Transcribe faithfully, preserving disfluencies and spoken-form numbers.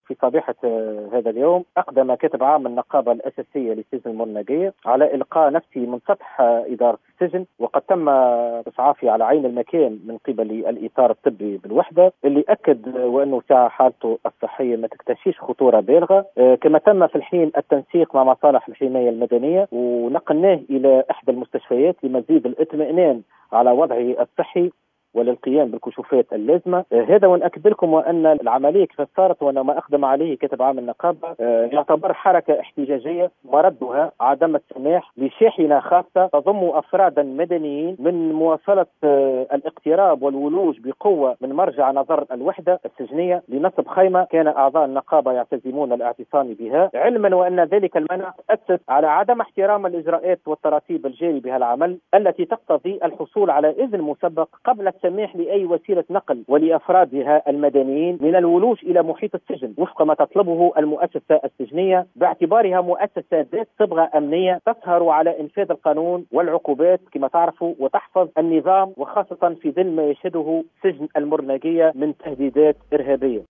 في صبيحة هذا اليوم أقدم كاتب عام النقابة الأساسية لسجن المرناقية على إلقاء نفسه من سطح إدارة السجن، وقد تم إسعافي على عين المكان من قبل الإطار الطبي بالوحدة اللي أكد وأنه ساعة حالته الصحية ما تكتشفش خطورة بالغة. كما تم في الحين التنسيق مع مصالح الحماية المدنية ونقلناه إلى إحدى المستشفيات لمزيد الاطمئنان على وضعه الصحي وللقيام بالكشوفات اللازمه. هذا ونأكد لكم وان العمليه كيف صارت وان ما اقدم عليه كاتب عام النقابه يعتبر حركه احتجاجيه مردها عدم السماح لشاحنه خاصه تضم افرادا مدنيين من مواصله الاقتراب والولوج بقوه من مرجع نظر الوحده السجنيه لنصب خيمه كان اعضاء النقابه يعتزمون الاعتصام بها، علما وان ذلك المنع اسس على عدم احترام الاجراءات والتراتيب الجاري بها العمل التي تقتضي الحصول على اذن مسبق قبل السماح لأي وسيلة نقل ولأفرادها المدنيين من الولوج إلى محيط السجن وفق ما تطلبه المؤسسة السجنية، باعتبارها مؤسسة ذات صبغة أمنية تسهر على إنفاذ القانون والعقوبات كما تعرفوا وتحفظ النظام، وخاصة في ظل ما يشهده سجن المرناقية من تهديدات إرهابية.